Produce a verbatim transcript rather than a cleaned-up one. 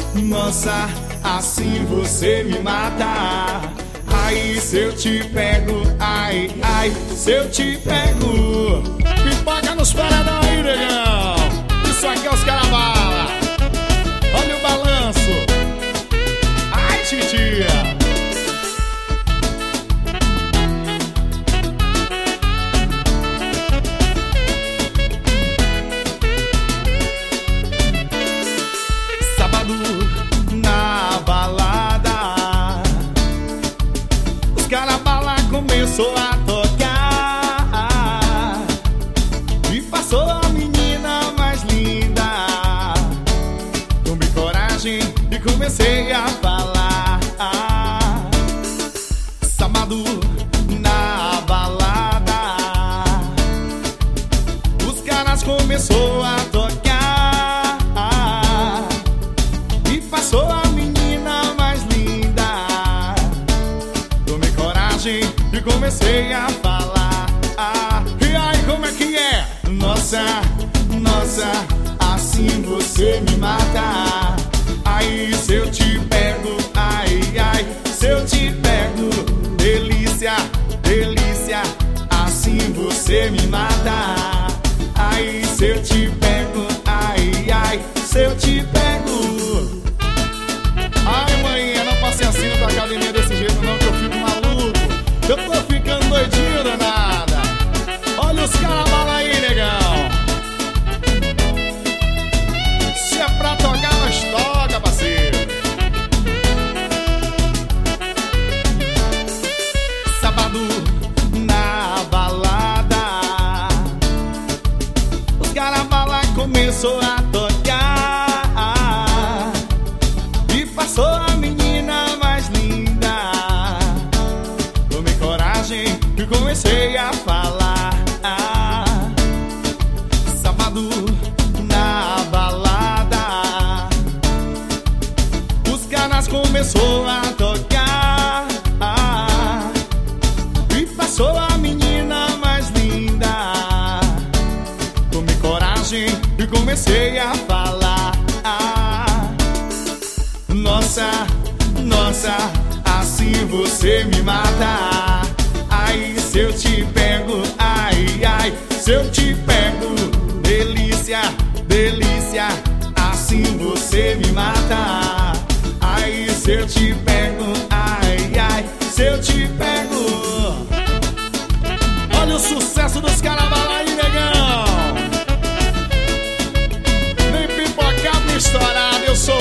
Nossa, assim você me mata. Ai, se eu te pego, ai, ai, se eu te pego. Pipoca nos paradão aí, negão. Isso aqui é os Carabala. Olha o balanço. Ai, titia. Sábado na balada, os Carabala começou a tocar e passou a menina mais linda. Tomei coragem e comecei a falar. Sábado na balada, os caras começou a tocar e passou a menina mais linda. Tomei coragem e comecei a falar. E aí, como é que é? Nossa, nossa, assim você me mata. Ai, se eu te pego, ai, ai, se eu te pego. Delícia, delícia, assim você me mata. Ai, se eu te pego, ai, ai, se eu te pego. Ai, mãe, não passe assim pra academia desse jeito não, que eu fico maluco. Eu tô ficando doidinho, danada. Olha os Carabala aí, negão. Se é pra tocar, nós toca, parceiro. Sábado na balada, os Carabala começou a tocar e passou a menina mais linda. Tomei coragem e comecei a falar. Sábado na balada, os caras começou a tocar e passou a menina mais linda. Tomei coragem e comecei a falar. Nossa, nossa, assim você me mata. Ai, se eu te pego, ai, ai, se eu te pego. Delícia, delícia, assim você me mata. Ai, se eu te pego, ai, ai, se eu te pego. Olha o sucesso dos Carabala aí, negão. Nem pipocado nem estourado, eu sou